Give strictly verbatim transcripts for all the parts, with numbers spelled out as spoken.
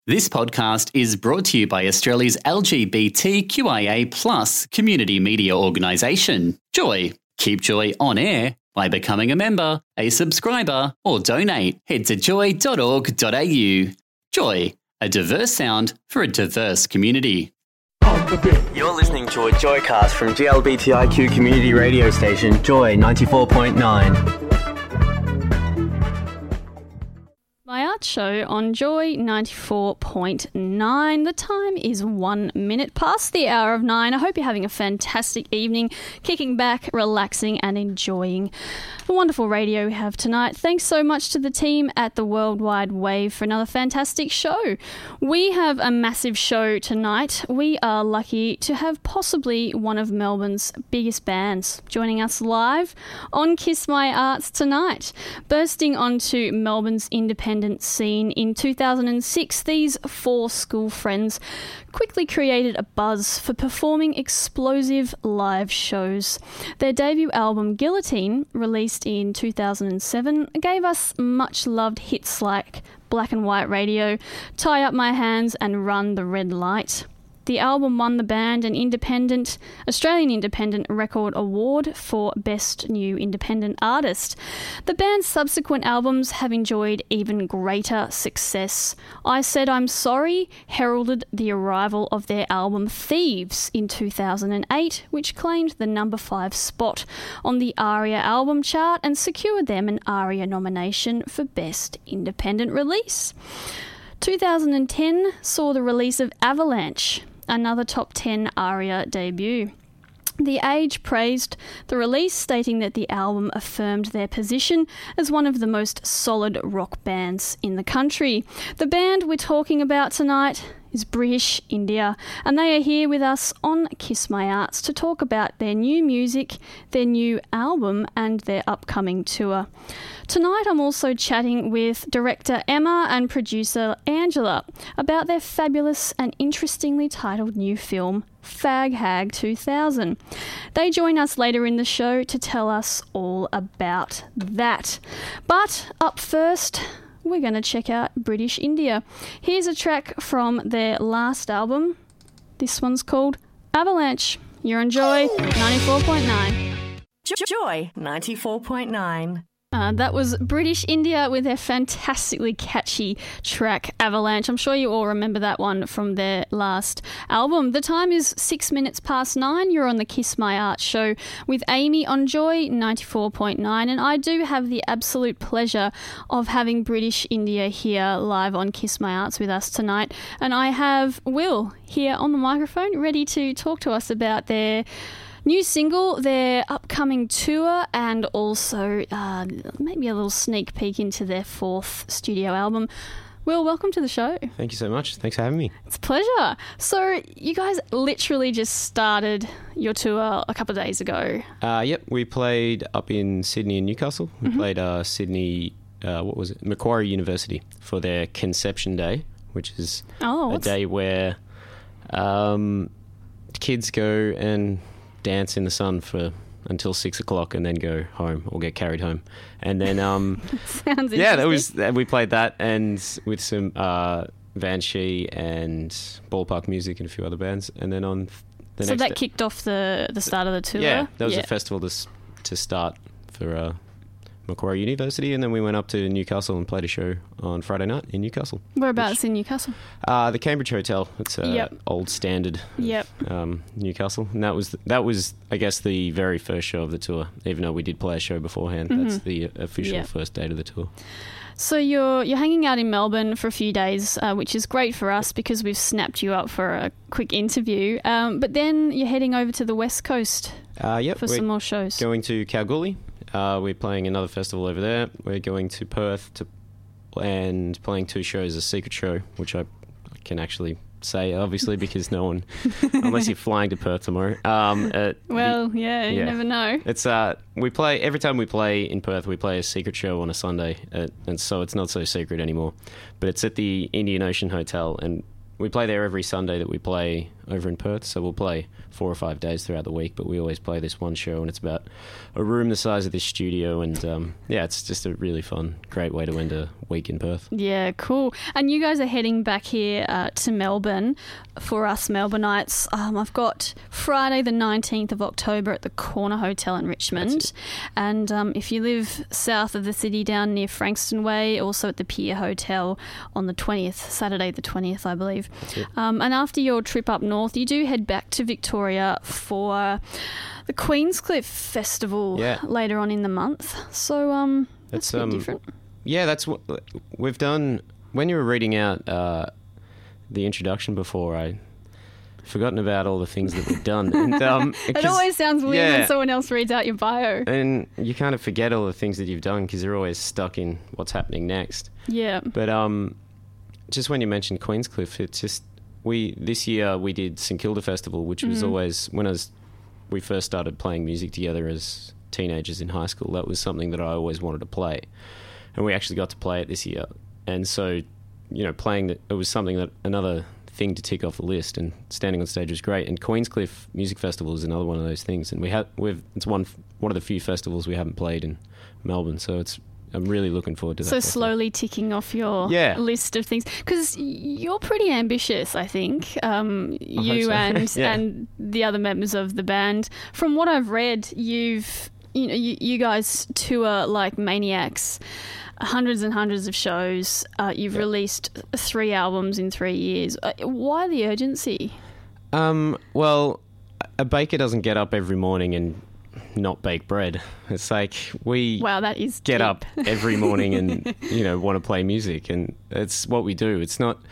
This podcast is brought to you by Australia's L G B T Q I A plus community media organisation, Joy. Keep Joy on air by becoming a member, a subscriber, or donate. Head to joy dot org dot a u. Joy, a diverse sound for a diverse community. You're listening to a Joycast from G L B T I Q community radio station, Joy ninety-four point nine. My Art Show on Joy ninety-four point nine. The time is one minute past the hour of nine. I hope you're having a fantastic evening, kicking back, relaxing and enjoying the wonderful radio we have tonight. Thanks so much to the team at the World Wide Wave for another fantastic show. We have a massive show tonight. We are lucky to have possibly one of Melbourne's biggest bands joining us live on Kiss My Arts tonight. Bursting onto Melbourne's independent scene in two thousand six, these four school friends quickly created a buzz for performing explosive live shows. Their debut album, Guillotine, released in two thousand seven, gave us much-loved hits like Black and White Radio, Tie Up My Hands and Run the Red Light. The album won the band an independent Australian Independent Record Award for Best New Independent Artist. The band's subsequent albums have enjoyed even greater success. I Said I'm Sorry heralded the arrival of their album Thieves in two thousand eight, which claimed the number five spot on the ARIA album chart and secured them an ARIA nomination for Best Independent Release. two thousand ten saw the release of Avalanche, another top ten ARIA debut. The Age praised the release, stating that the album affirmed their position as one of the most solid rock bands in the country. The band we're talking about tonight is British India, and they are here with us on Kiss My Arts to talk about their new music, their new album, and their upcoming tour. Tonight I'm also chatting with director Emma and producer Angela about their fabulous and interestingly titled new film, Fag Hag two thousand. They join us later in the show to tell us all about that. But up first, we're going to check out British India. Here's a track from their last album. This one's called Avalanche. You're on Joy ninety-four point nine. Joy ninety-four point nine. Uh, that was British India with their fantastically catchy track Avalanche. I'm sure you all remember that one from their last album. The time is six minutes past nine. You're on the Kiss My Art show with Amy on Joy ninety-four point nine, and I do have the absolute pleasure of having British India here live on Kiss My Arts with us tonight. And I have Will here on the microphone ready to talk to us about their new single, their upcoming tour, and also uh, maybe a little sneak peek into their fourth studio album. Will, welcome to the show. Thank you so much. Thanks for having me. It's a pleasure. So you guys literally just started your tour a couple of days ago. Uh, yep, we played up in Sydney and Newcastle. We mm-hmm. played uh, Sydney, uh, what was it, Macquarie University for their Conception Day, which is oh, a day where um, kids go and dance in the sun for until six o'clock and then go home or get carried home. And then um sounds yeah that was we played that, and with some uh Banshee and Ballpark Music and a few other bands. And then on the so next that day, kicked off the the start of the tour. yeah there was yeah. a festival to, to start for uh Macquarie University, and then we went up to Newcastle and played a show on Friday night in Newcastle. Whereabouts which, in Newcastle? Uh, the Cambridge Hotel. It's a yep. old standard of yep. um, Newcastle. And that was, that was, I guess, the very first show of the tour, even though we did play a show beforehand. Mm-hmm. That's the official yep. first date of the tour. So you're you're hanging out in Melbourne for a few days, uh, which is great for us because we've snapped you up for a quick interview. Um, but then you're heading over to the West Coast uh, yep, for some more shows. Going to Kalgoorlie. Uh, we're playing another festival over there. We're going to Perth to and playing two shows, a secret show, which I can actually say, obviously, because no one, unless you're flying to Perth tomorrow. Um, uh, well, the, yeah, you yeah. never know. It's uh, we play every time we play in Perth. We play a secret show on a Sunday, uh, and so it's not so secret anymore. But it's at the Indian Ocean Hotel, and we play there every Sunday that we play over in Perth, so we'll play four or five days throughout the week, but we always play this one show, and it's about a room the size of this studio, and um, yeah, it's just a really fun, great way to end a week in Perth. Yeah, cool. And you guys are heading back here uh, to Melbourne for us Melbourneites. Um, I've got Friday the nineteenth of October at the Corner Hotel in Richmond, and um, if you live south of the city down near Frankston Way, also at the Pier Hotel on the twentieth, Saturday the twentieth, I believe. Um, and after your trip up north, you do head back to Victoria for the Queenscliff Festival yeah. later on in the month. So um, that's It's, a bit um, different. Yeah, that's what we've done. When you were reading out uh, the introduction before, I forgotten about all the things that we've done. And, um, It always sounds weird yeah. when someone else reads out your bio. And you kind of forget all the things that you've done because you're always stuck in what's happening next. Yeah. But um, just when you mentioned Queenscliff, it's just we this year we did St Kilda Festival, which was Mhm. always when I was we first started playing music together as teenagers in high school. That was something that I always wanted to play, and we actually got to play it this year. And so, you know, playing that it was something that another thing to tick off the list, and standing on stage was great. And Queenscliff Music Festival is another one of those things, and we have we've it's one one of the few festivals we haven't played in Melbourne, so it's I'm really looking forward to that. So festival. slowly ticking off your Yeah. list of things, because you're pretty ambitious, I think. Um, you so. and Yeah. and the other members of the band. From what I've read, you've you know you, you guys tour like maniacs, hundreds and hundreds of shows. Uh, you've Yeah. released three albums in three years. Uh, why the urgency? Um, well, a baker doesn't get up every morning and not bake bread. It's like we Wow, that is get deep. up every morning and, you know, want to play music, and it's what we do. It's not...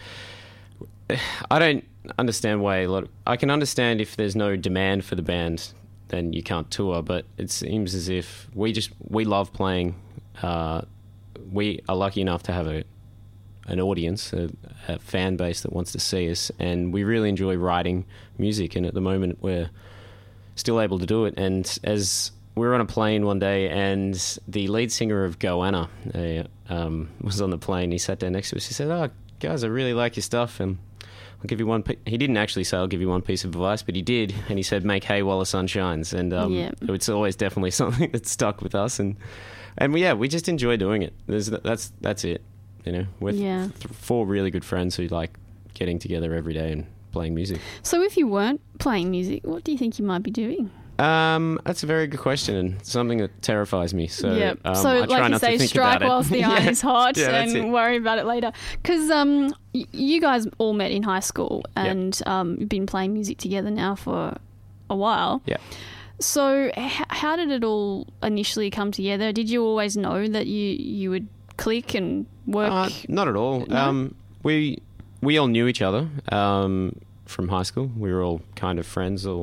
I don't understand why a lot of, I can understand if there's no demand for the band, then you can't tour, but it seems as if we just... We love playing. Uh, we are lucky enough to have a an audience, a, a fan base that wants to see us, and we really enjoy writing music, and at the moment we're still able to do it. And as we were on a plane one day, and the lead singer of Goanna uh, um, was on the plane, he sat down next to us. He said, "Oh, guys, I really like your stuff, and I'll give you one." Pe-. He didn't actually say, "I'll give you one piece of advice," but he did, and he said, "Make hay while the sun shines." And um, Yeah. it's always definitely something that's stuck with us, and and we, yeah, we just enjoy doing it. There's, that's that's it, you know. We're Yeah. th- four really good friends who like getting together every day and playing music. So if you weren't playing music, what do you think you might be doing? Um, that's a very good question, and something that terrifies me. So, yeah. um, so I like try you not say, to think strike about it. whilst the iron Yeah. is hot, Yeah, that's and it. worry about it later. Because um, y- you guys all met in high school, and um, you've been playing music together now for a while. Yeah. So h- how did it all initially come together? Did you always know that you you would click and work? Uh, not at all. No? Um, we we all knew each other um, from high school. We were all kind of friends, all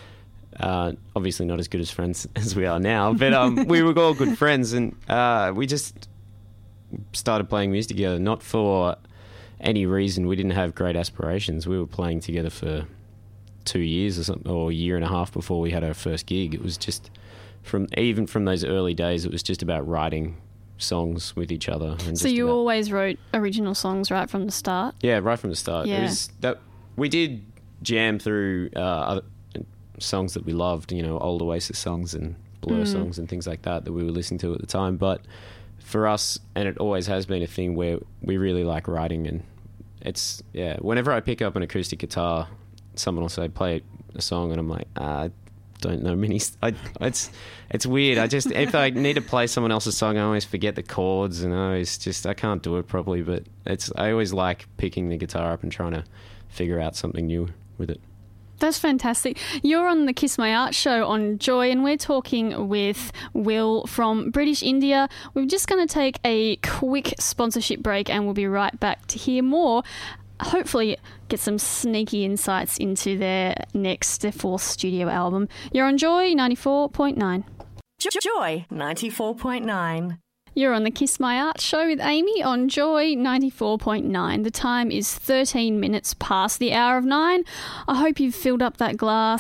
uh, obviously not as good as friends as we are now, but um, we were all good friends, and uh, we just started playing music together, not for any reason. We didn't have great aspirations. We were playing together for two years or something, or a year and a half before we had our first gig. It was just from even from those early days, it was just about writing songs with each other. And so just you about, always wrote original songs right from the start? yeah, right from the start. Yeah. It was that we did jam through uh, other songs that we loved, you know, old Oasis songs and Blur Mm. songs and things like that that we were listening to at the time. But for us, and it always has been a thing where we really like writing, and it's yeah. Whenever I pick up an acoustic guitar, someone will say play a song, and I'm like, ah, I don't know many. I, it's it's weird. I just if I need to play someone else's song, I always forget the chords, and I always just I can't do it properly. But it's I always like picking the guitar up and trying to figure out something new with it. That's fantastic. You're on the Kiss My Art show on Joy, and we're talking with Will from British India. We're just going to take a quick sponsorship break, and we'll be right back to hear more. Hopefully get some sneaky insights into their next, their fourth studio album. You're on Joy ninety-four point nine. Joy ninety-four point nine. You're on the Kiss My Art show with Amy on Joy ninety-four point nine. The time is thirteen minutes past the hour of nine. I hope you've filled up that glass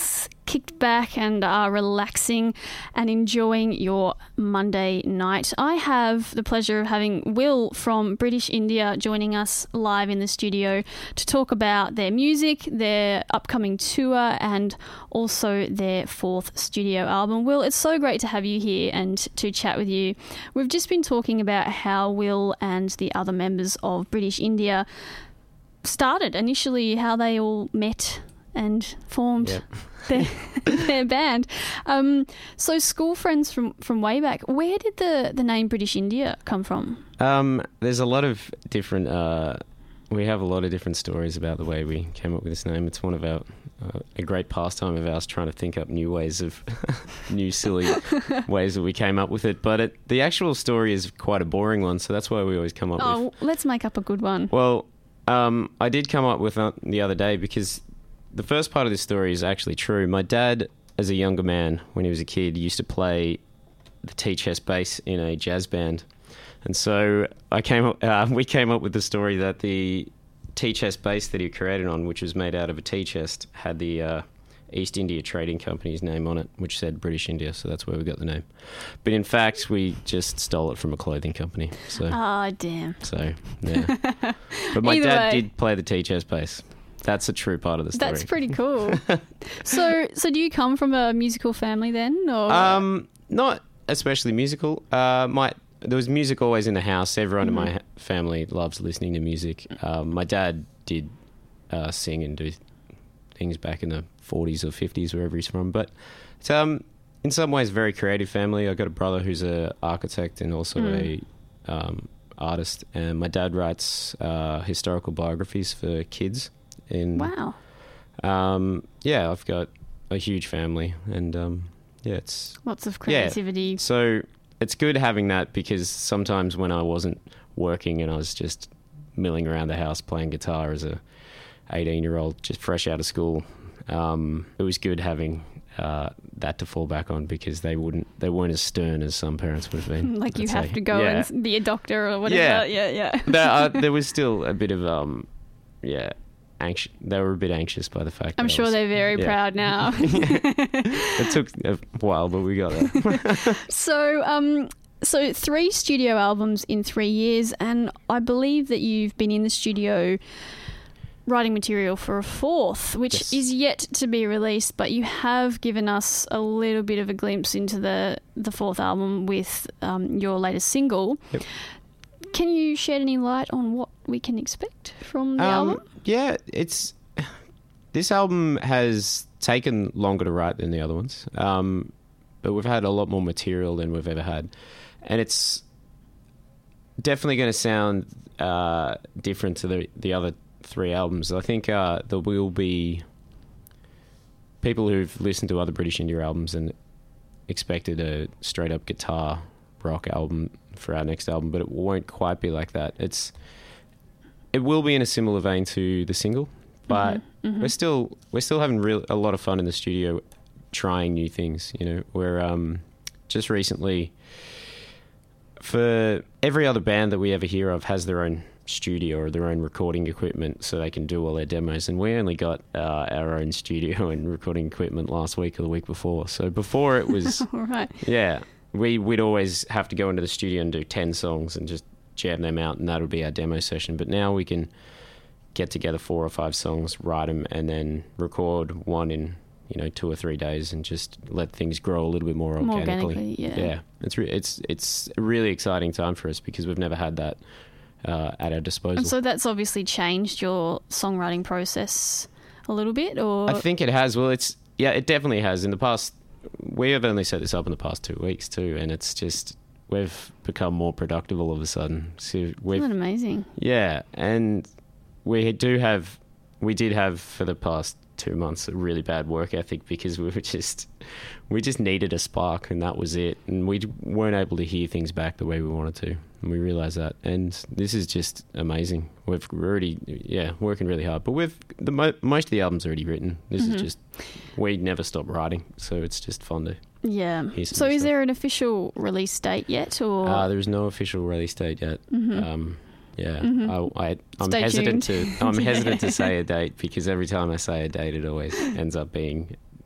kicked back and are relaxing and enjoying your Monday night. I have the pleasure of having Will from British India joining us live in the studio to talk about their music, their upcoming tour, and also their fourth studio album. Will, it's so great to have you here and to chat with you. We've just been talking about how Will and the other members of British India started, initially how they all met and formed Yep. their, their band. Um, so school friends from, from way back. Where did the, the name British India come from? Um, there's a lot of different. Uh, we have a lot of different stories about the way we came up with this name. It's one of our uh, a great pastime of ours, trying to think up new ways of new silly ways that we came up with it. But it, the actual story is quite a boring one, so that's why we always come up Oh, with. let's make up a good one. Well, um, I did come up with it the other day because the first part of this story is actually true. My dad, as a younger man, when he was a kid, used to play the tea-chest bass in a jazz band. And so I came up, uh, we came up with the story that the tea-chest bass that he created on, which was made out of a tea chest, had the uh, East India Trading Company's name on it, which said British India, so that's where we got the name. But in fact, we just stole it from a clothing company. So, Oh, damn. so yeah. But my Either dad way. did play the tea-chest bass. That's a true part of the story. That's pretty cool. so, so do you come from a musical family then, or Um, not especially musical. Uh, my there was music always in the house. Everyone Mm-hmm. in my ha- family loves listening to music. Um, my dad did uh, sing and do things back in the forties or fifties, wherever he's from. But it's um, in some ways, a very creative family. I got a brother who's an architect and also Mm. a um, artist, and my dad writes uh, historical biographies for kids. In wow? um, yeah, I've got a huge family, and um, yeah, it's Lots of Yeah. creativity. so it's good having that, because sometimes when I wasn't working and I was just milling around the house playing guitar as a eighteen year old just fresh out of school, um, it was good having uh, that to fall back on, because they wouldn't they weren't as stern as some parents would have been. Like you I'd have say. to go Yeah. and s- be a doctor or whatever. Yeah. Yeah, yeah. there, uh, there was still a bit of um, yeah, anxious. They were a bit anxious by the fact. I'm that I sure was- they're very yeah. proud now. It took a while, but we got there. So, um, so three studio albums in three years, and I believe that you've been in the studio writing material for a fourth, which Yes. is yet to be released. But you have given us a little bit of a glimpse into the the fourth album with um, your latest single. Yep. Can you shed any light on what we can expect from the Um, album? Yeah, it's this album has taken longer to write than the other ones, um, but we've had a lot more material than we've ever had, and it's definitely going to sound uh, different to the the other three albums. I think uh, there will be people who've listened to other British India albums and expected a straight up guitar rock album for our next album, but it won't quite be like that. It's it will be in a similar vein to the single, but we're still we're still having real a lot of fun in the studio, trying new things. You know, we're um, just recently, for every other band that we ever hear of has their own studio or their own recording equipment, so they can do all their demos. And we only got uh, our own studio and recording equipment last week or the week before. So before it was, All right. yeah, we we'd always have to go into the studio and do ten songs and just jam them out, and that would be our demo session. But now we can get together four or five songs, write them, and then record one in, you know, two or three days, and just let things grow a little bit more More organically. organically, yeah. yeah, it's re- it's it's a really exciting time for us, because we've never had that uh, at our disposal. And so that's obviously changed your songwriting process a little bit, or I think it has. Well, it's yeah, it definitely has. In the past, we have only set this up in the past two weeks too, and it's just we've become more productive all of a sudden. So we've isn't that amazing? yeah, and we do have we did have for the past two months a really bad work ethic, because we were just we just needed a spark, and that was it, and we weren't able to hear things back the way we wanted to, and we realized that. And this is just amazing. We've we're already yeah working really hard, but we've the mo- most of the album's already written. This Mm-hmm. is just we never stop writing, so it's just fun to. Yeah. Here's some So new is stuff. there an official release date yet, or Uh, there is no official release date yet. Um, yeah, I, I, I'm Mm-hmm. Stay hesitant tuned. to I'm hesitant to say a date, because every time I say a date, it always ends up being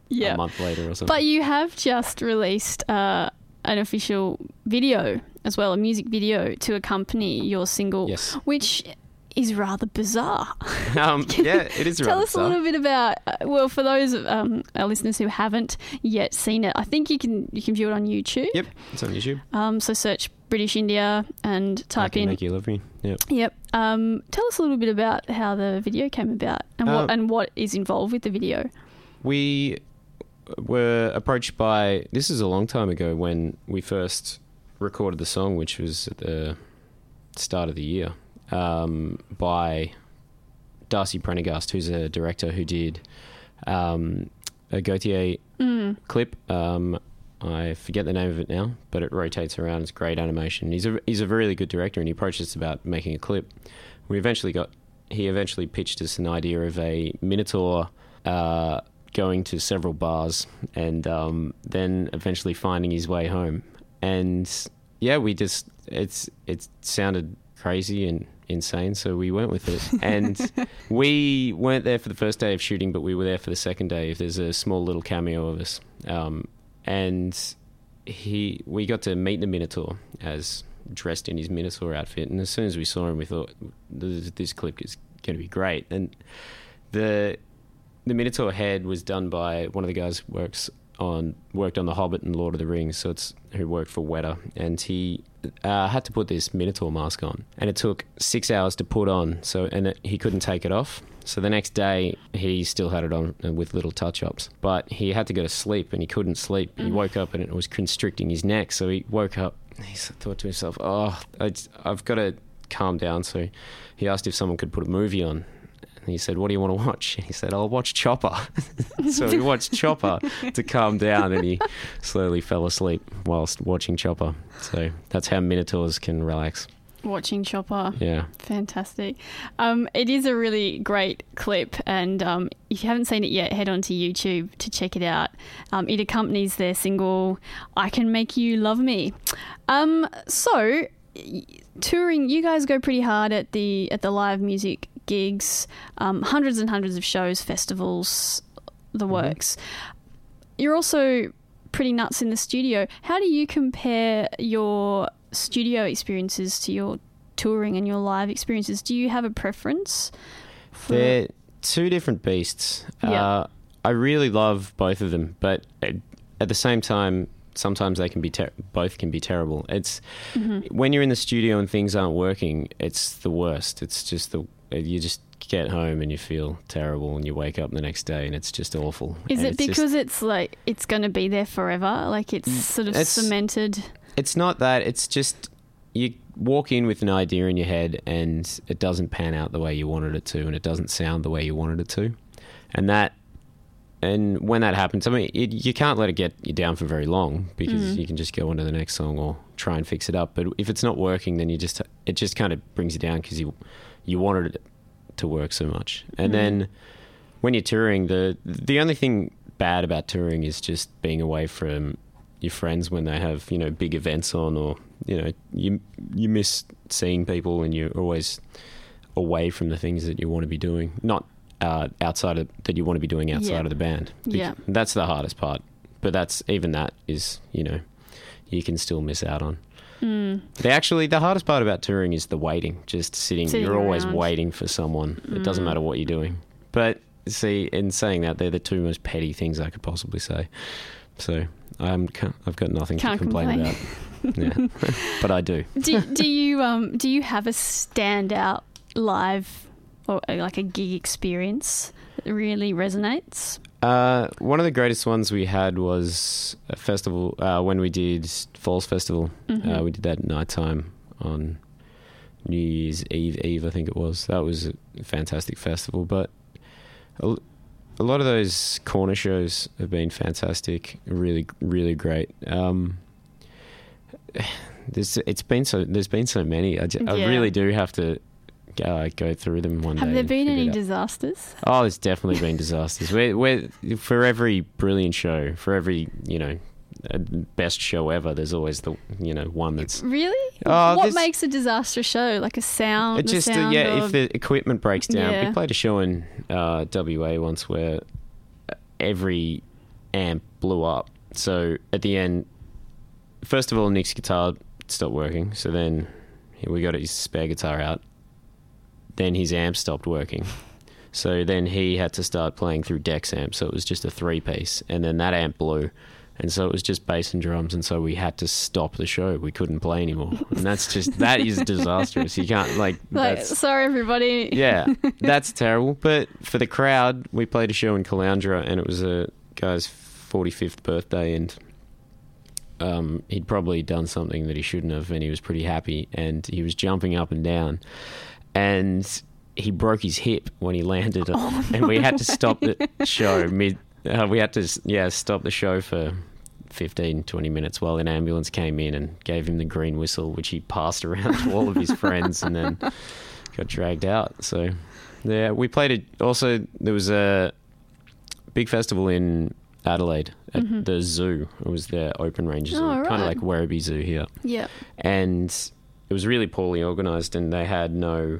Yeah. a month later or something. But you have just released uh, an official video as well, a music video to accompany your single, Yes. which is rather bizarre. um, yeah, it is Tell rather us bizarre. a little bit about, uh, well, for those um, our listeners who haven't yet seen it, I think you can you can view it on YouTube. Yep, it's on YouTube. Um, so search British India and I type Can in. Make You Love Me. Yep. Yep. Um, tell us a little bit about how the video came about and what Um, and what is involved with the video. We were approached by, this is a long time ago when we first recorded the song, which was at the start of the year, um, by Darcy Prendergast, who's a director who did um, a Gautier Mm. clip. Um, I forget the name of it now, but it rotates around. It's great animation. He's a he's a really good director, and he approached us about making a clip. We eventually got. He eventually pitched us an idea of a Minotaur uh, going to several bars, and um, then eventually finding his way home. And yeah, we just it's it sounded crazy and insane, so we went with it. And we weren't there for the first day of shooting, but we were there for the second day. There's a small little cameo of us. Um, and he we got to meet the Minotaur as dressed in his Minotaur outfit, and as soon as we saw him we thought this, this clip is going to be great. And the the Minotaur head was done by one of the guys who works on worked on The Hobbit and Lord of the Rings, so it's who worked for Weta, and he uh, had to put this Minotaur mask on, and it took six hours to put on, so and it, he couldn't take it off. So the next day, he still had it on with little touch-ups. But he had to go to sleep, and he couldn't sleep. He woke up, and it was constricting his neck. So he woke up, and he thought to himself, oh, I, I've got to calm down. So he asked if someone could put a movie on. And he said, what do you want to watch? And he said, I'll watch Chopper. So he watched Chopper to calm down, and he slowly fell asleep whilst watching Chopper. So that's how Minotaurs can relax. Watching Chopper. Yeah. Fantastic. Um, it is a really great clip, and um, if you haven't seen it yet, head on to YouTube to check it out. Um, it accompanies their single, I Can Make You Love Me. Um, so, y- touring, you guys go pretty hard at the at the live music gigs, um, hundreds and hundreds of shows, festivals, the works. You're also pretty nuts in the studio. How do you compare your studio experiences to your touring and your live experiences? Do you have a preference? For... They're two different beasts. Yeah. Uh, I really love both of them, but at, at the same time, sometimes they can be ter- both can be terrible. It's Mm-hmm. when you're in the studio and things aren't working, it's the worst. It's just the you just get home and you feel terrible, and you wake up the next day and it's just awful. Is And it it's just- because it's like it's going to be there forever? Like it's sort of It's- cemented. It's not that. It's just you walk in with an idea in your head and it doesn't pan out the way you wanted it to, and it doesn't sound the way you wanted it to. And that, and when that happens, I mean, it, you can't let it get you down for very long, because you can just go on to the next song or try and fix it up. But if it's not working, then you just it just kind of brings you down because you you wanted it to work so much. And then when you're touring, the the only thing bad about touring is just being away from your friends when they have, you know, big events on, or, you know, you you miss seeing people, and you're always away from the things that you want to be doing, not uh, outside of that you want to be doing outside Yeah. of the band. Yeah. That's the hardest part. But that's even that is, you know, you can still miss out on. Mm. They actually, the hardest part about touring is the waiting, just sitting. Sitting you're always around. waiting for someone. It doesn't Mm. matter what you're doing. But see, in saying that, they're the two most petty things I could possibly say. So I'm, can't, I've got nothing Can't to complain, complain. about. Yeah. But I do. do, do you um do you have a standout live or uh, like a gig experience that really resonates? Uh, one of the greatest ones we had was a festival uh, when we did Falls Festival. Mm-hmm. Uh, we did that at night time on New Year's Eve, Eve, I think it was. That was a fantastic festival. But a, a lot of those corner shows have been fantastic, really, really great. Um, there's, it's been so. There's been so many. I, ju- I Yeah. really do have to uh, go through them one Have day. there and been figure any it out. disasters? Oh, there's definitely been disasters. We're, we're, for every brilliant show, for every, you know, uh, best show ever, there's always the, you know, one that's... Really? Oh, what this- makes a disastrous show? Like a sound? It the just, uh, sound yeah, of- if the equipment breaks down. Yeah. We played a show in uh, W A once where every amp blew up. So at the end, first of all, Nick's guitar stopped working. So then we got his spare guitar out. Then his amp stopped working. So then he had to start playing through Dex amp. So it was just a three-piece. And then that amp blew. And so it was just bass and drums. And so we had to stop the show. We couldn't play anymore. And that's just, that is disastrous. You can't, like... Like, that's, sorry, everybody. yeah, that's terrible. But for the crowd, we played a show in Caloundra, and it was a guy's forty-fifth birthday, and um, he'd probably done something that he shouldn't have, and he was pretty happy, and he was jumping up and down. And he broke his hip when he landed, oh, and no. we had to stop the show mid. Uh, we had to, yeah, stop the show for fifteen, twenty minutes while an ambulance came in and gave him the green whistle, which he passed around to all of his friends, and then got dragged out. So, yeah, we played it. Also, there was a big festival in Adelaide at mm-hmm. the zoo. It was the open range zoo, oh, right. kind of like Werribee Zoo here. Yeah, and it was really poorly organised, and they had no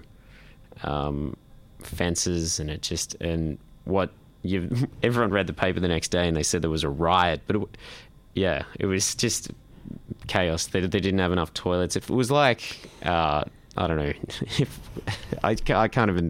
um, fences, and it just and what you everyone read the paper the next day, and they said there was a riot, but it, yeah, it was just chaos. They they didn't have enough toilets. If it was like uh, I don't know, if I I can't even.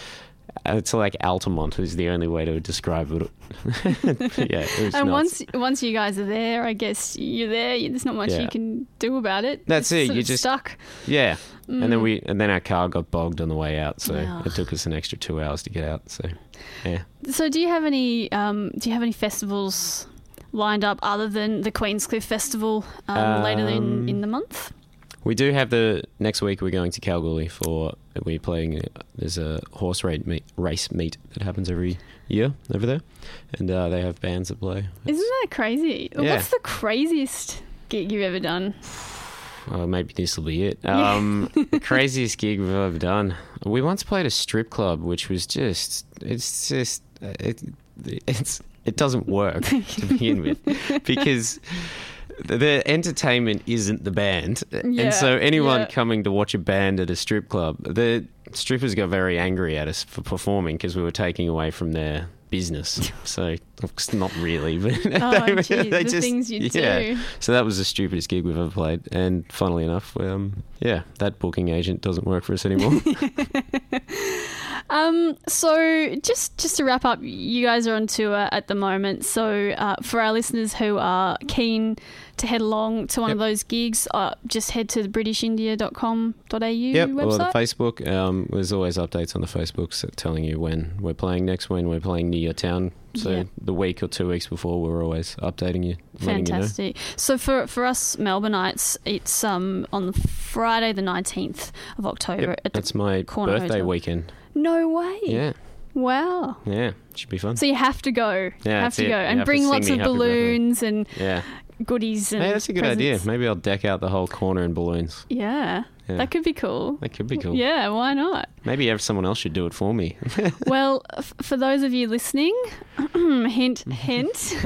It's like Altamont is the only way to describe it. yeah, it was and nuts. once once you guys are there, I guess you're there. There's not much yeah. you can do about it. That's it's it. You just stuck. Yeah, mm. and then we and then our car got bogged on the way out, so oh. it took us an extra two hours to get out. So, yeah. So, do you have any um, do you have any festivals lined up other than the Queenscliff Festival um, um, later in in the month? We do have the next week. We're going to Kalgoorlie for we're playing. There's a horse race meet, race meet that happens every year over there, and uh, they have bands that play. It's, Isn't that crazy? Yeah. What's the craziest gig you've ever done? Oh, maybe this will be it. Um, the craziest gig we've ever done. We once played a strip club, which was just. It's just. It, it's. It doesn't work to begin with, because. The entertainment isn't the band, yeah, and so anyone yeah. coming to watch a band at a strip club, the strippers got very angry at us for performing because we were taking away from their business. So it's not really, but oh, they, geez, they the just, things you yeah. do. So that was the stupidest gig we've ever played, and funnily enough, um, yeah, that booking agent doesn't work for us anymore. Um, so just just to wrap up, you guys are on tour at the moment. So uh, for our listeners who are keen to head along to one yep. of those gigs, uh, just head to the british india dot com dot a u yep, website. Or the Facebook. Um, there's always updates on the Facebook so telling you when we're playing next, when we're playing near your town. So yeah. the week or two weeks before, we're always updating you, letting Fantastic. you know. So for for us Melbourneites, it's um on the Friday the nineteenth of October. Yep, at the that's my Corner birthday Hotel. weekend. No way. Yeah. Wow. Yeah, should be fun. So you have to go. Yeah, you have to it. go. You And have bring to lots sing of me happy balloons and yeah. goodies and Hey, that's a good presents. idea. Maybe I'll deck out the whole corner in balloons. Yeah. Yeah. That could be cool. That could be cool. Yeah, why not? Maybe if someone else should do it for me. Well, f- for those of you listening, hint, hint,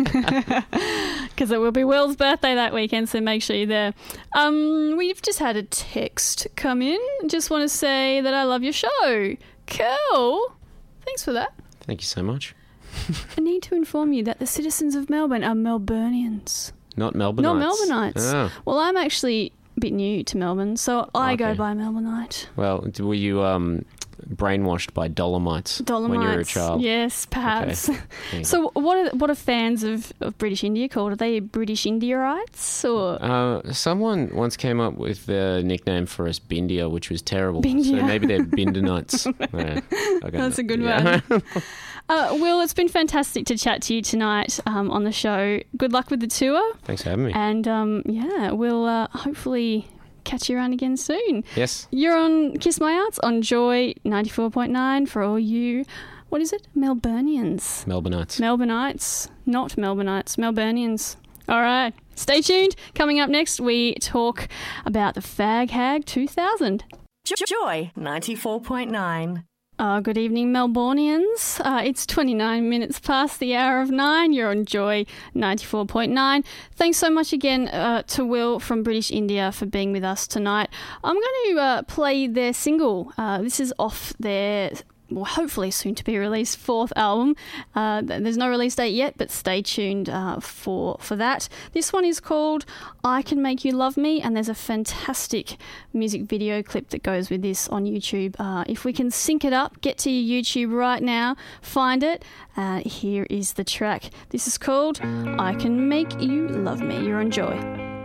because it will be Will's birthday that weekend, so make sure you're there. Um, we've just had a text come in. Just want to say that I love your show. Cool. Thanks for that. Thank you so much. I need to inform you that the citizens of Melbourne are Melburnians. Not Melbourneites. Not Melbourneites. Oh. Well, I'm actually a bit new to Melbourne, so I Okay. go by Melbourneite. Well, d- were you um, brainwashed by Dolomites, Dolomites. when you were a child? Yes, perhaps. Okay. There you So what are what are fans of, of British India called? Are they British Indiaites or Uh, someone once came up with the nickname for us, Bindia, which was terrible. Bindia. So maybe they're Bindanites. yeah, I don't That's know. a good Yeah. one. uh, Will, it's been fantastic to chat to you tonight um, on the show. Good luck with the tour, Thanks for having me. and um, yeah, we'll uh, hopefully catch you around again soon. Yes. You're on Kiss My Arts on Joy ninety-four point nine for all you, what is it, Melburnians. Melbourneites. Melbourneites, not Melbourneites, Melburnians. All right, stay tuned. Coming up next, we talk about the Fag Hag two thousand. Joy ninety-four point nine. Uh, good evening, Melbournians. Uh, it's twenty-nine minutes past the hour of nine. You're on Joy ninety-four point nine. Thanks so much again uh, to Will from British India for being with us tonight. I'm going to uh, play their single. Uh, this is off their well, hopefully soon to be released fourth album. Uh, there's no release date yet, but stay tuned uh, for for that. This one is called I Can Make You Love Me, and there's a fantastic music video clip that goes with this on YouTube. Uh, if we can sync it up, get to your YouTube right now, find it. Uh, here is the track. This is called I Can Make You Love Me. You're on Joy.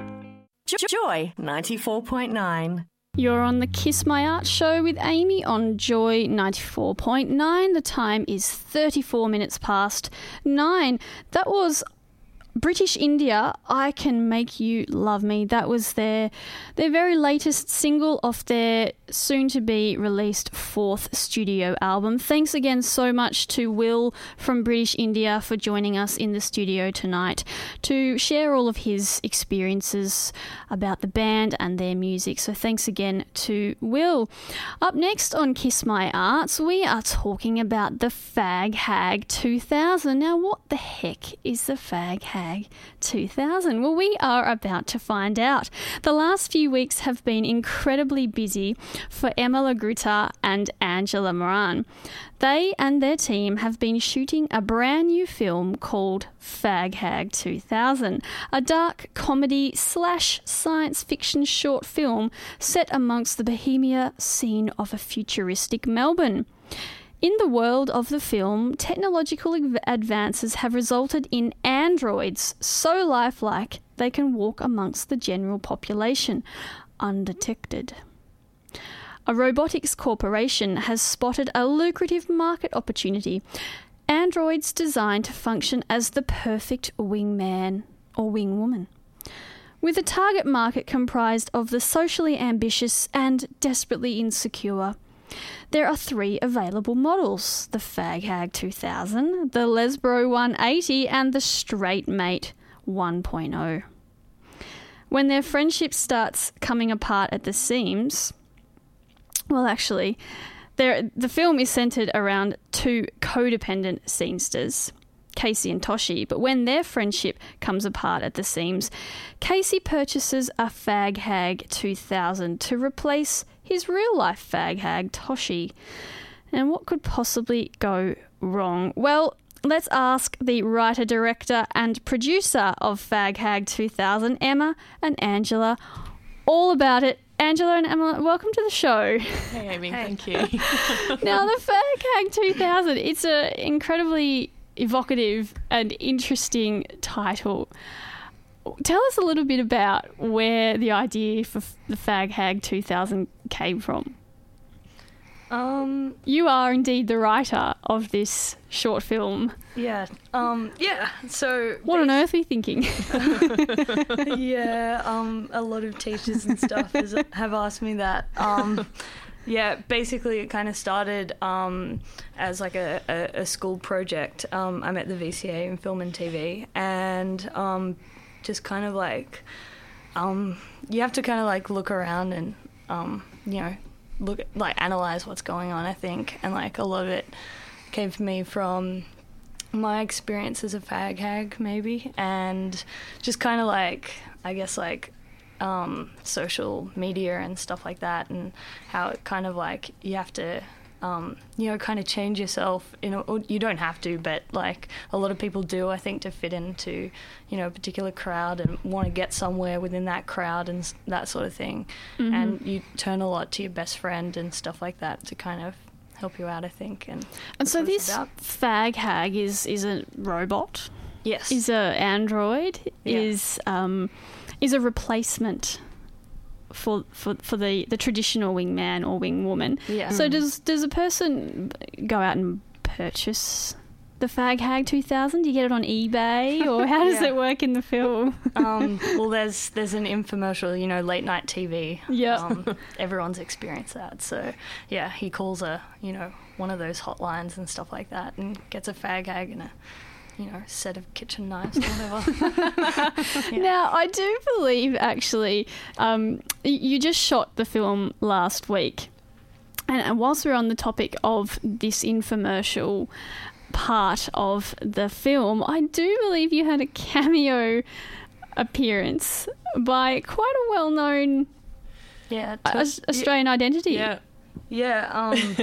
Joy ninety-four point nine. You're on the Kiss My Art show with Amy on Joy ninety-four point nine. The time is thirty-four minutes past nine. That was British India, I Can Make You Love Me. That was their their very latest single off their soon-to-be released fourth studio album. Thanks again so much to Will from British India for joining us in the studio tonight to share all of his experiences about the band and their music. So thanks again to Will. Up next on Kiss My Arts, we are talking about the Fag Hag two thousand. Now, what the heck is the Fag Hag two thousand? Well, we are about to find out. The last few weeks have been incredibly busy for Emma Lagrutta and Angela Moran. They and their team have been shooting a brand new film called Fag Hag two thousand, a dark comedy slash science fiction short film set amongst the bohemia scene of a futuristic Melbourne. In the world of the film, technological advances have resulted in androids so lifelike they can walk amongst the general population, undetected. A robotics corporation has spotted a lucrative market opportunity. Androids designed to function as the perfect wingman or wingwoman. With a target market comprised of the socially ambitious and desperately insecure, there are three available models: the Fag Hag two thousand, the Lesbro one eighty, and the Straight Mate one point oh. When their friendship starts coming apart at the seams, well, actually, there the film is centred around two codependent scenesters, Casey and Toshi, but when their friendship comes apart at the seams, Casey purchases a Fag Hag two thousand to replace his real-life Fag Hag, Toshi. And what could possibly go wrong? Well, let's ask the writer, director and producer of Fag Hag two thousand, Emma and Angela, all about it. Angela and Emma, welcome to the show. Hey, Amy. Hey. Thank you. Now, the Fag Hag two thousand, it's an incredibly evocative and interesting title. Tell us a little bit about where the idea for the Fag Hag two thousand came from. Um, you are indeed the writer of this short film. Yeah. Um, yeah. So what on earth are you thinking? yeah. Um, a lot of teachers and stuff has, have asked me that. Um, yeah. Basically, it kind of started um, as like a, a, a school project. Um, I'm at the V C A in Film and T V, and um, just kind of like um, you have to kind of like look around and um, you know. look like analyze what's going on, I think, and like a lot of it came for me from my experience as a fag hag maybe, and just kind of like I guess like um social media and stuff like that, and how it kind of like you have to um you know kind of change yourself, you know, or you don't have to, but like a lot of people do, I think, to fit into, you know, a particular crowd and want to get somewhere within that crowd and that sort of thing. Mm-hmm. And you turn a lot to your best friend and stuff like that to kind of help you out, I think. And, and so this fag hag is is a robot. Yes. Is a android. Yeah. Is um is a replacement for for for the, the traditional wingman or wingwoman. Yeah. So does does a person go out and purchase the Fag Hag two thousand? Do you get it on eBay, or how does yeah. it work in the film? um, well, there's there's an infomercial, you know, late night T V. Yeah. Um, everyone's experienced that. So yeah, he calls a you know one of those hotlines and stuff like that, and gets a fag hag and a you know set of kitchen knives or whatever. Yeah. Now, I do believe actually, um, you just shot the film last week, and, and whilst we're on the topic of this infomercial part of the film, I do believe you had a cameo appearance by quite a well-known yeah, to- Australian yeah, identity. Yeah, yeah. Um,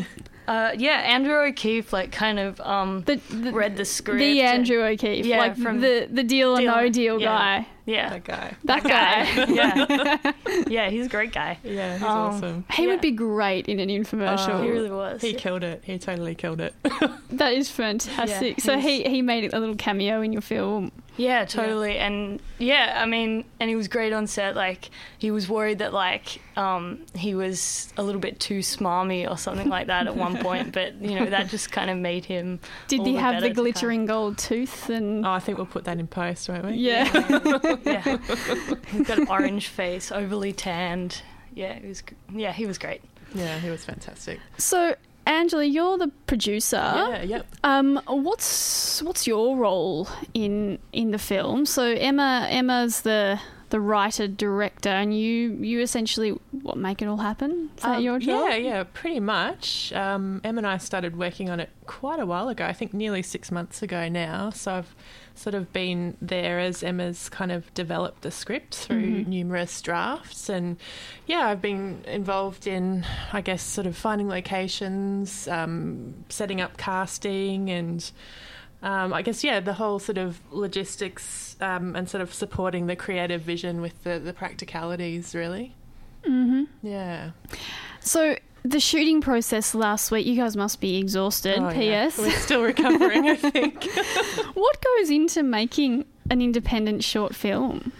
Uh, yeah, Andrew O'Keefe, like, kind of um, The, the, read the script. the and- Andrew O'Keefe, Yeah, like from the, the Deal or Deal- No Deal yeah. guy. Yeah. That guy. That guy. yeah. Yeah, he's a great guy. Yeah, he's Um, awesome. He Yeah. would be great in an infomercial. Oh, He really was. He killed it. He totally killed it. That is fantastic. Yeah, so he's- he, he made a little cameo in your film. Yeah, totally. And yeah, I mean, and he was great on set. Like, he was worried that, like, um, he was a little bit too smarmy or something like that at one point. But, you know, that just kind of made him. Did all he the have better the to glittering gold tooth? And Oh, I think we'll put that in post, won't we? yeah. Kind of, yeah. He's got an orange face, overly tanned. Yeah, he was. Yeah, he was great. Yeah, he was fantastic. So, Angela, you're the producer. Yeah, yep. Um, what's what's your role in in the film? So Emma Emma's the the writer director, and you you essentially what make it all happen? Is that Um, your job? Yeah, yeah, pretty much. Um, Em and I started working on it quite a while ago. I think nearly six months ago now. So I've sort of been there as Emma's kind of developed the script through Mm-hmm. numerous drafts, and yeah, I've been involved in, I guess, sort of finding locations, um, setting up casting, and um, I guess yeah, the whole sort of logistics um, and sort of supporting the creative vision with the the practicalities, really. Mm-hmm. Yeah. So the shooting process last week, you guys must be exhausted. Oh, P yeah. S. We're still recovering, I think. What goes into making an independent short film?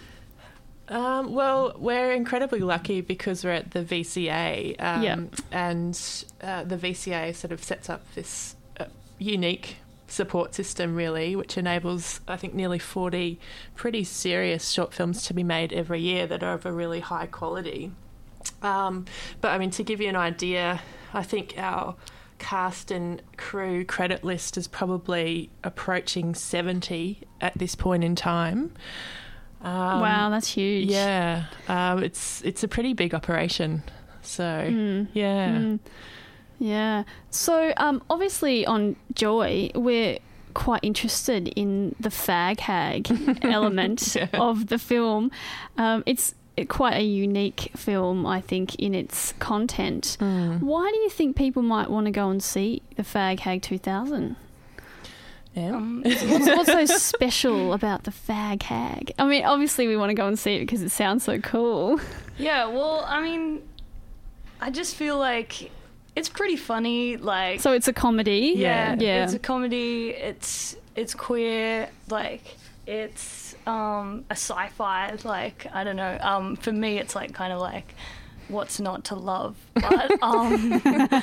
Um, well, we're incredibly lucky because we're at the V C A, um, Yeah. and uh, the V C A sort of sets up this uh, unique support system, really, which enables, I think, nearly forty pretty serious short films to be made every year that are of a really high quality. Um, but, I mean, to give you an idea, I think our cast and crew credit list is probably approaching seventy at this point in time. Um, Wow, that's huge. Yeah, um, it's it's a pretty big operation. So Mm. yeah, Mm. Yeah. So, um, obviously on Joy, we're quite interested in the fag hag element Yeah. of the film. Um, it's quite a unique film, I think, in its content. Mm. Why do you think people might want to go and see the Fag Hag two thousand? yeah. Um, What's, what's so special about the Fag Hag? I mean, obviously we want to go and see it because it sounds so cool. yeah, well, I mean, I just feel like it's pretty funny. Like, So it's a comedy. yeah, Yeah. it's a comedy. It's it's queer. Like, it's um, a sci-fi. Like, I don't know. Um, for me, it's like kind of like what's not to love. But um,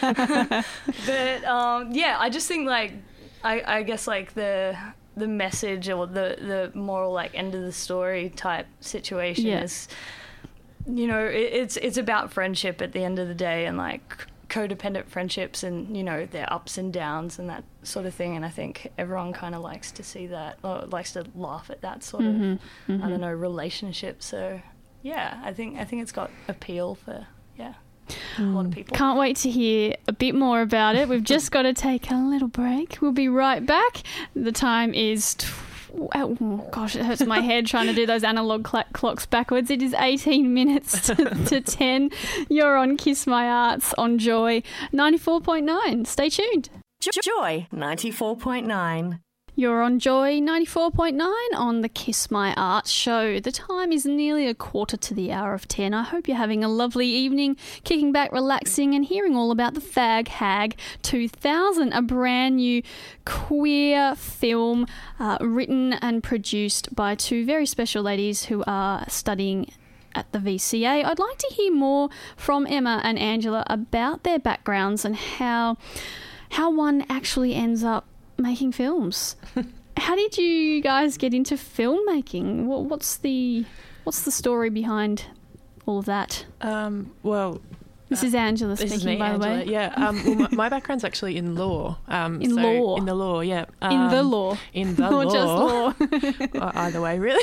but um, yeah, I just think like I, I guess like the the message or the the moral like end of the story type situation Yeah. is, you know, it, it's it's about friendship at the end of the day, and like codependent friendships, and you know, their ups and downs and that sort of thing. And I think everyone kind of likes to see that, or likes to laugh at that sort Mhm, of mhm. I don't know, relationship. So yeah, I think I think it's got appeal for yeah a lot of people. Can't wait to hear a bit more about it. We've just got to take a little break. We'll be right back. The time is... Tw- oh, gosh, it hurts my head trying to do those analog cl- clocks backwards. It is eighteen minutes to, to ten. You're on Kiss My Arts on Joy ninety-four point nine. Stay tuned. Joy ninety-four point nine. You're on Joy ninety-four point nine on the Kiss My Arts show. The time is nearly a quarter to the hour of ten. I hope you're having a lovely evening, kicking back, relaxing, and hearing all about the Fag Hag two thousand, a brand new queer film uh, written and produced by two very special ladies who are studying at the V C A. I'd like to hear more from Emma and Angela about their backgrounds and how how one actually ends up making films. How did you guys get into filmmaking? What, what's the what's the story behind all of that? Um, well, This is Angela this speaking, is me, by Angela. the way. Yeah. Um, well, my, my background's actually in law. Um, In so law? In the law, yeah. In the Um, law. In the Or law. just law. Uh, either way, really.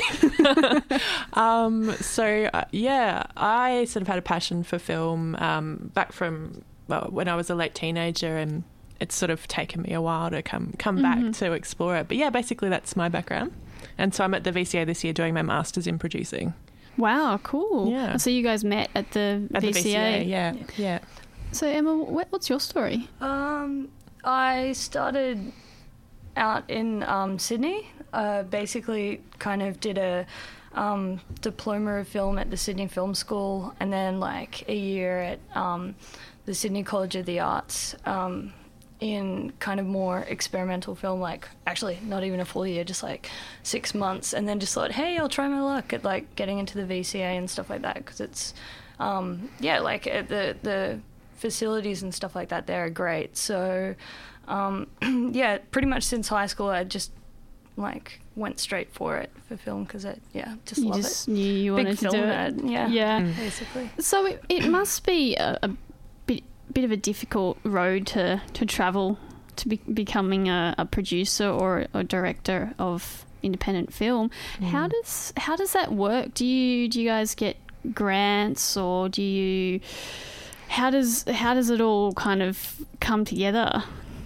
um, so, uh, yeah, I sort of had a passion for film um, back from well, when I was a late teenager, and it's sort of taken me a while to come come Mm-hmm. back to explore it. But yeah, basically that's my background. And so I'm at the V C A this year doing my master's in producing. Wow, cool. Yeah. So you guys met at the At V C A. the V C A, yeah, yeah. So Emma, wh- what's your story? Um, I started out in um, Sydney. Uh, basically, kind of did a um, diploma of film at the Sydney Film School, and then like a year at um, the Sydney College of the Arts um, in kind of more experimental film. Like actually, not even a full year, just like six months, and then just thought, hey, I'll try my luck at like getting into the V C A and stuff like that, because it's um, yeah, like uh, the the facilities and stuff like that there are great. So um, yeah, pretty much since high school I just like went straight for it for film, because I yeah just You love just it. knew you Big wanted to film do nerd, it. yeah, Yeah. Mm. basically. So it, it must be a, a bit bit of a difficult road to, to travel to be, becoming a, a producer or a director of independent film. Mm. How does how does that work? Do you do you guys get grants, or do you how does how does it all kind of come together?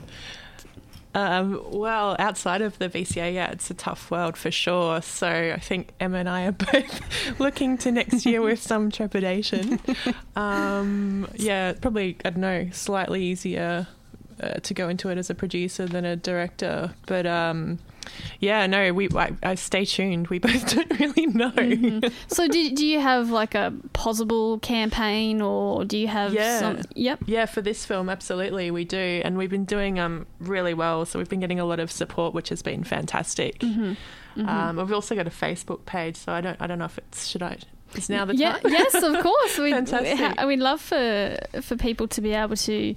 Um, well, outside of the V C A, yeah, it's a tough world for sure. So I think Emma and I are both looking to next year with some trepidation. Um, yeah, probably, I don't know, slightly easier uh, to go into it as a producer than a director. But um, yeah, no, we I, I stay tuned. We both don't really know. Mm-hmm. So do, do you have like a possible campaign, or do you have Yeah. some... Yep. Yeah, for this film, absolutely, we do. And we've been doing um really well. So we've been getting a lot of support, which has been fantastic. Mm-hmm. Mm-hmm. Um, we've also got a Facebook page, so I don't I don't know if it's should I is now the yeah, time? yes, of course. We'd, Fantastic. we ha- we'd love for for people to be able to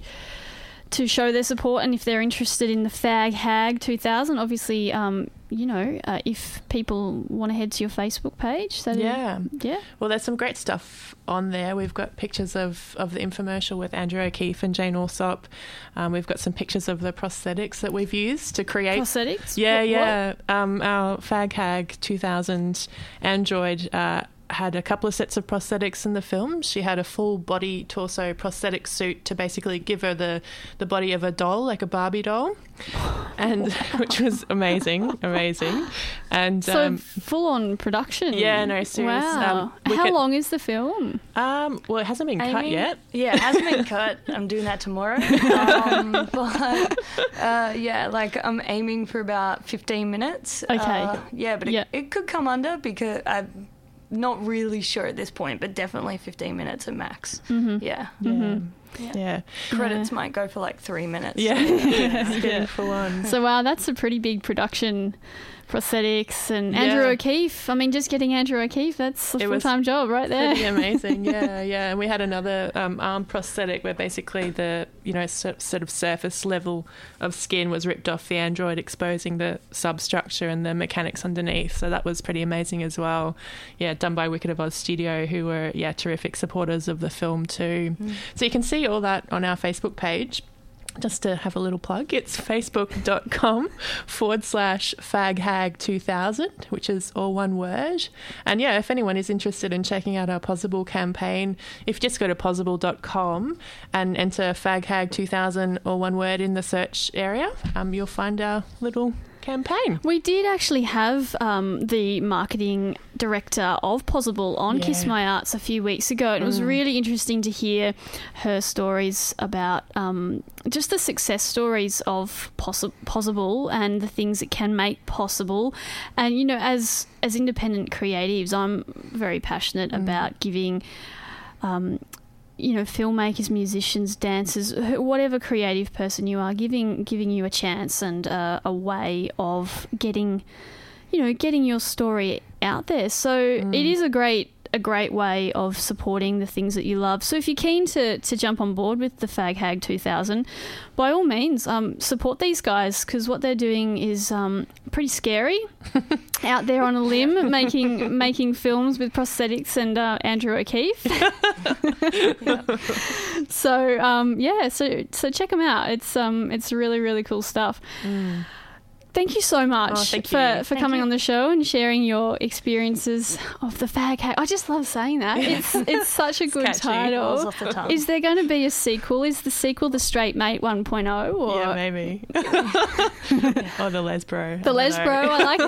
to show their support, and if they're interested in the Fag Hag two thousand, obviously, um, you know, uh, if people want to head to your Facebook page, that Yeah. yeah, Well, there's some great stuff on there. We've got pictures of, of the infomercial with Andrew O'Keefe and Jane Alsop. Um, we've got some pictures of the prosthetics that we've used to create. prosthetics. Yeah, What- yeah. Um, our Fag Hag two thousand android uh, had a couple of sets of prosthetics in the film. She had a full body torso prosthetic suit to basically give her the, the body of a doll, like a Barbie doll, and which was amazing, amazing. And So um, full on production. yeah, no, serious. Wow. Um, we How can- long is the film? um, well, it hasn't been I cut mean, yet. Yeah, it hasn't been cut. I'm doing that tomorrow. Um, but uh, yeah, like I'm aiming for about fifteen minutes. Okay. Uh, yeah, but it, Yeah. it could come under, because I'm not really sure at this point, but definitely fifteen minutes at max. Mm-hmm. Yeah. Yeah. Yeah. Yeah. Credits might go for like three minutes. Yeah. It's getting Yeah. full on. So wow, that's a pretty big production. Prosthetics and Andrew Yeah. O'Keefe. I mean, just getting Andrew O'Keefe, that's a It was full-time job right there. Pretty amazing, yeah, yeah. And we had another um, arm prosthetic where basically the, you know, so, sort of surface level of skin was ripped off the android, exposing the substructure and the mechanics underneath. So that was pretty amazing as well. Yeah, done by Wicked of Oz Studio, who were, yeah, terrific supporters of the film too. Mm. So you can see all that on our Facebook page. Just to have a little plug, it's facebook.com forward slash faghag2000, which is all one word. And yeah, if anyone is interested in checking out our Possible campaign, if you just go to possible dot com and enter faghag two thousand, all one word, in the search area, um, you'll find our little campaign. We did actually have um, the marketing director of Possible on Yeah. Kiss My Arts a few weeks ago. It was Mm. really interesting to hear her stories about um, just the success stories of possi- Possible and the things it can make possible. And, you know, as, as independent creatives, I'm very passionate Mm. about giving... Um, you know, filmmakers, musicians, dancers, wh- whatever creative person you are, giving giving you a chance and uh, a way of getting, you know, getting your story out there. So Mm. it is a great a great way of supporting the things that you love. So if you're keen to, to jump on board with the Fag Hag two thousand, by all means, um, support these guys, because what they're doing is um, pretty scary. Out there on a limb, making making films with prosthetics and uh, Andrew O'Keefe. So um, yeah, so so check them out. It's um it's really really cool stuff. Mm. Thank you so much Oh, thank for, you. for Thank coming you. on the show and sharing your experiences of the fag hag. I just love saying that. It's it's such a good catchy. Rolls title. off the tongue. Is there going to be a sequel? Is the sequel the Straight Mate one point oh? Or Yeah, maybe. Or the Les Bro. the Les Bro? I like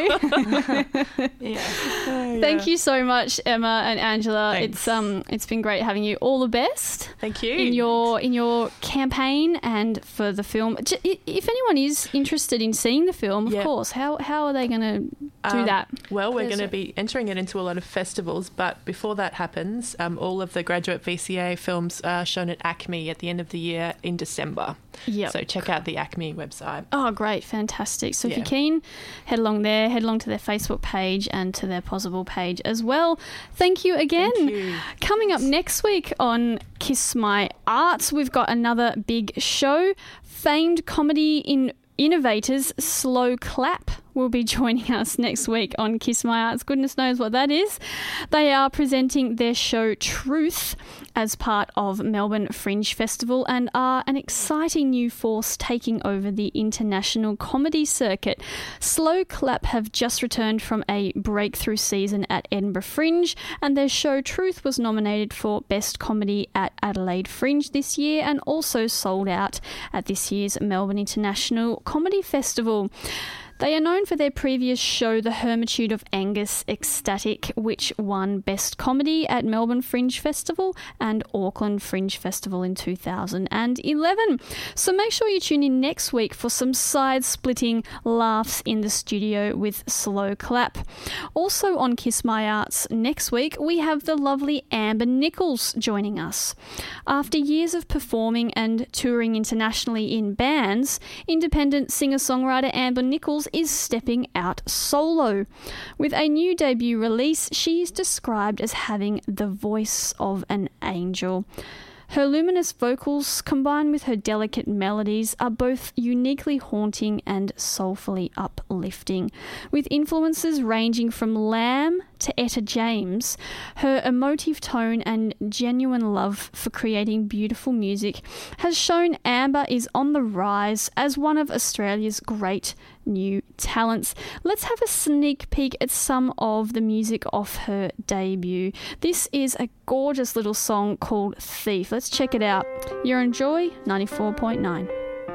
that one too. yeah. Thank you so much, Emma and Angela. Thanks. It's um it's been great having you. All the best Thank you. in your in your campaign and for the film. J- i- If anyone is interested in seeing the film, of Yeah. course, how how are they going to do Um, that? Well, we're There's going to a- be entering it into a lot of festivals, but before that happens, um, all of the graduate V C A films are shown at ACME at the end of the year in December. Yep. So check out the ACME website. Oh, great. Fantastic. So if Yeah. you're keen, head along there, head along to their Facebook page and to their Possible page as well. Thank you again. Thank you. Coming up next week on Kiss My Arts, we've got another big show. Famed comedy in innovators Slow Clap will be joining us next week on Kiss My Arts. Goodness knows what that is. They are presenting their show Truth as part of Melbourne Fringe Festival and are an exciting new force taking over the international comedy circuit. Slow Clap have just returned from a breakthrough season at Edinburgh Fringe, and their show Truth was nominated for Best Comedy at Adelaide Fringe this year and also sold out at this year's Melbourne International Comedy Festival. They are known for their previous show, The Hermitude of Angus Ecstatic, which won Best Comedy at Melbourne Fringe Festival and Auckland Fringe Festival in two thousand eleven. So make sure you tune in next week for some side-splitting laughs in the studio with Slow Clap. Also on Kiss My Arts next week, we have the lovely Amber Nichols joining us. After years of performing and touring internationally in bands, independent singer-songwriter Amber Nichols is stepping out solo. With a new debut release, she is described as having the voice of an angel. Her luminous vocals, combined with her delicate melodies, are both uniquely haunting and soulfully uplifting. With influences ranging from Lamb to Etta James, her emotive tone and genuine love for creating beautiful music has shown Amber is on the rise as one of Australia's great new talents. Let's have a sneak peek at some of the music off her debut. This is a gorgeous little song called Thief. Let's check it out. You're on Joy ninety-four point nine.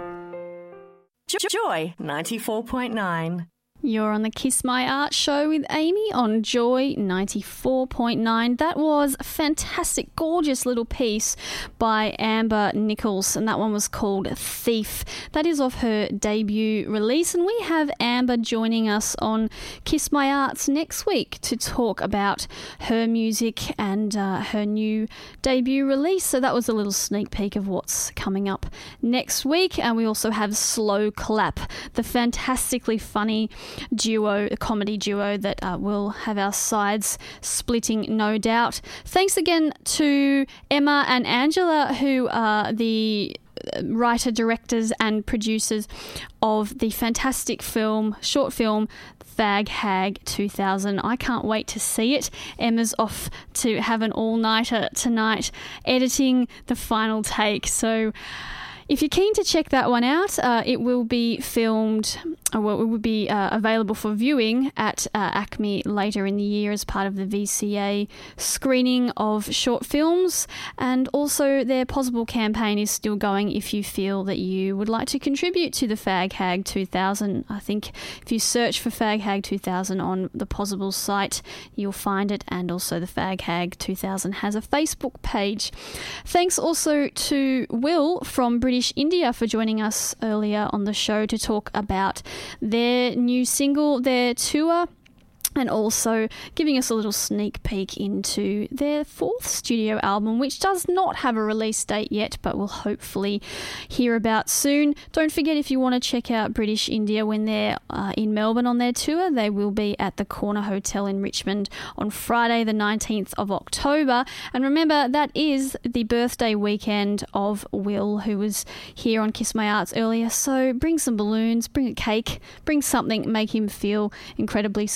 Joy ninety-four point nine. You're on the Kiss My Art show with Amy on Joy ninety-four point nine. That was a fantastic, gorgeous little piece by Amber Nichols, and that one was called Thief. That is off her debut release, and we have Amber joining us on Kiss My Arts next week to talk about her music and uh, her new debut release. So that was a little sneak peek of what's coming up next week. And we also have Slow Clap, the fantastically funny duo, a comedy duo that uh, will have our sides splitting, no doubt. Thanks again to Emma and Angela, who are the writer, directors and producers of the fantastic film, short film, Fag Hag two thousand. I can't wait to see it. Emma's off to have an all-nighter tonight editing the final take. So if you're keen to check that one out, uh, it will be filmed, or well, it will be uh, available for viewing at uh, ACME later in the year as part of the V C A screening of short films. And also their Possible campaign is still going if you feel that you would like to contribute to the Fag Hag two thousand. I think if you search for Fag Hag two thousand on the Possible site, you'll find it. And also the Fag Hag two thousand has a Facebook page. Thanks also to Will from British India for joining us earlier on the show to talk about their new single, their tour, and also giving us a little sneak peek into their fourth studio album, which does not have a release date yet, but we'll hopefully hear about soon. Don't forget, if you want to check out British India when they're uh, in Melbourne on their tour, they will be at the Corner Hotel in Richmond on Friday the nineteenth of October. And remember, that is the birthday weekend of Will, who was here on Kiss My Arts earlier. So bring some balloons, bring a cake, bring something, make him feel incredibly special.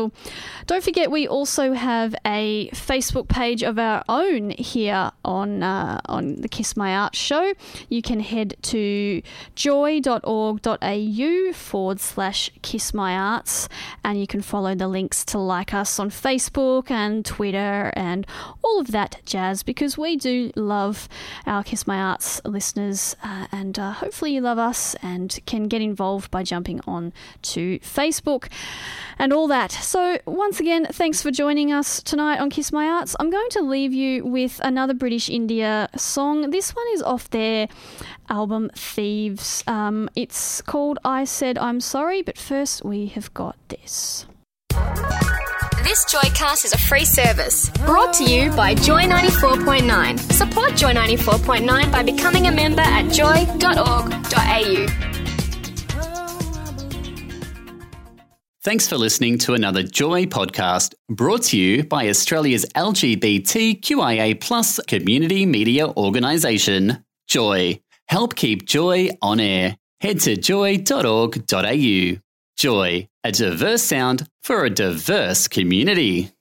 special. Don't forget, we also have a Facebook page of our own here on uh, on the Kiss My Art show. You can head to joy.org.au forward slash Kiss My Arts, and you can follow the links to like us on Facebook and Twitter and all of that jazz, because we do love our Kiss My Arts listeners, uh, and uh, hopefully you love us and can get involved by jumping on to Facebook and all that. So once again, thanks for joining us tonight on Kiss My Arts. I'm going to leave you with another British India song. This one is off their album Thieves. Um, it's called I Said I'm Sorry, but first we have got this. This Joycast is a free service brought to you by Joy ninety-four point nine. Support Joy ninety-four point nine by becoming a member at joy dot org dot a u. Thanks for listening to another Joy podcast brought to you by Australia's L G B T Q I A plus community media organisation, Joy. Help keep Joy on air. Head to joy dot org dot a u. Joy, a diverse sound for a diverse community.